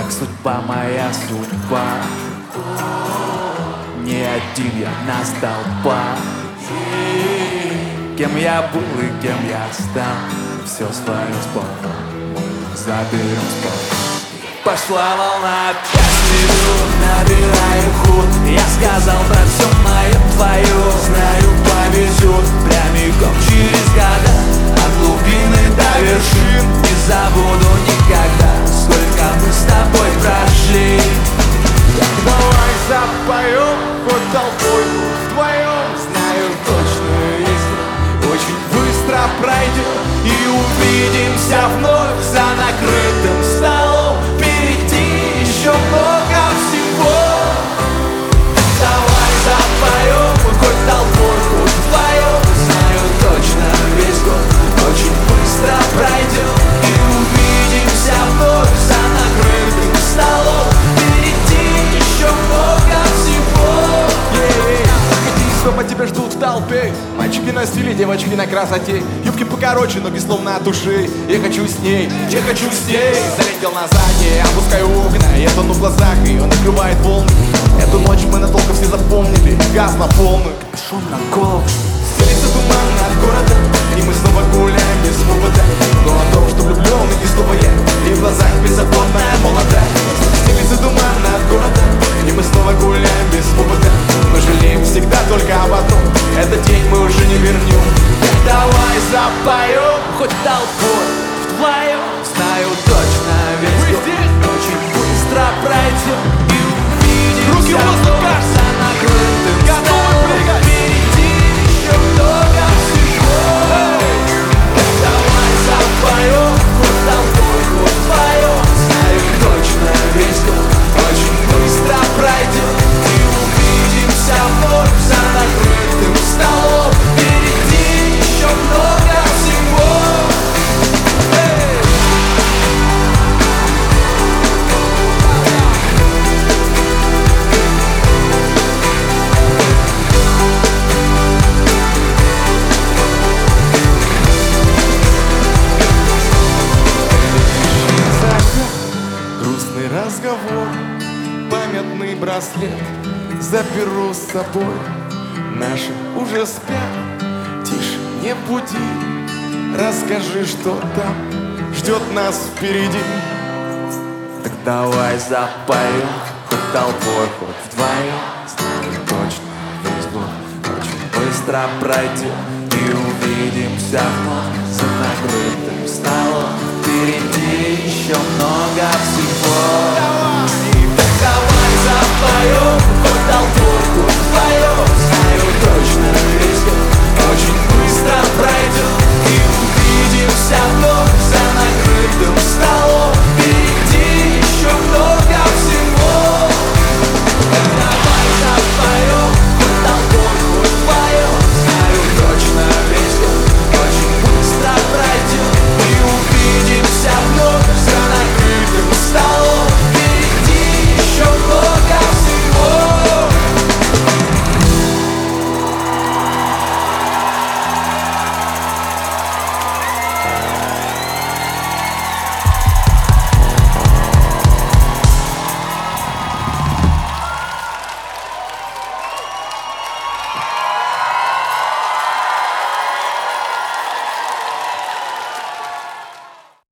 как судьба, моя судьба. Не один я на столбах. Кем я был и кем я стал, все свое с Богом заберем с Богом. Пошла волна, опять снизу, набираю ход. Я сказал, брат, все мое твое. Знаю, повезет прямиком через года, от глубины до вершин. Не забуду никогда, сколько мы с тобой прошли. Давай запоем, хоть толпой, хоть вдвоем. Знаю точно, если очень быстро пройдет, и увидимся вновь за накрытым столом. Впереди еще много всего. Давай запоем, хоть толпой, хоть вдвоем. Знаю точно, весь год очень быстро пройдет, и увидимся вновь за накрытым столом. Впереди еще много всего. Дома тебя ждут в толпе. Мальчики на стиле, девочки на красоте. Юбки покороче, ноги словно от ушей. Я хочу с ней, я хочу с ней. Залетел на заднее, опускаю окна. Я тону в глазах, ее накрывает волны. Эту ночь мы надолго все запомнили. Газ на полную, капюшон на голову. Стелится туман над городом, и мы снова гуляем без повода. Но о том, что влюблен, и снова я, и в глазах беззаботная молодая. Стелится туман над городом, и мы снова гуляем без повода. Мы жалеем всегда только об одном: этот день мы уже не вернем. Давай запоем, хоть толпой, вдвоем. Знаю точно, весь год очень быстро пройдем, и увидимся вновь за накрытым столом. Впереди еще много всего. Давай запоем, хоть толпой, хоть вдвоем. Знаю точно, весь год очень быстро пройдем, и увидимся вновь за накрытым столом. Впереди еще много всего. Грустный разговор, памятный браслет заберу с собой. Наши уже спят, тише, не буди. Расскажи, что там ждет нас впереди. Так давай запоем, хоть толпой, хоть вдвоем. Знаю точно, весь год очень быстро пройдет, и увидимся вновь за накрытым столом. Впереди еще много всего.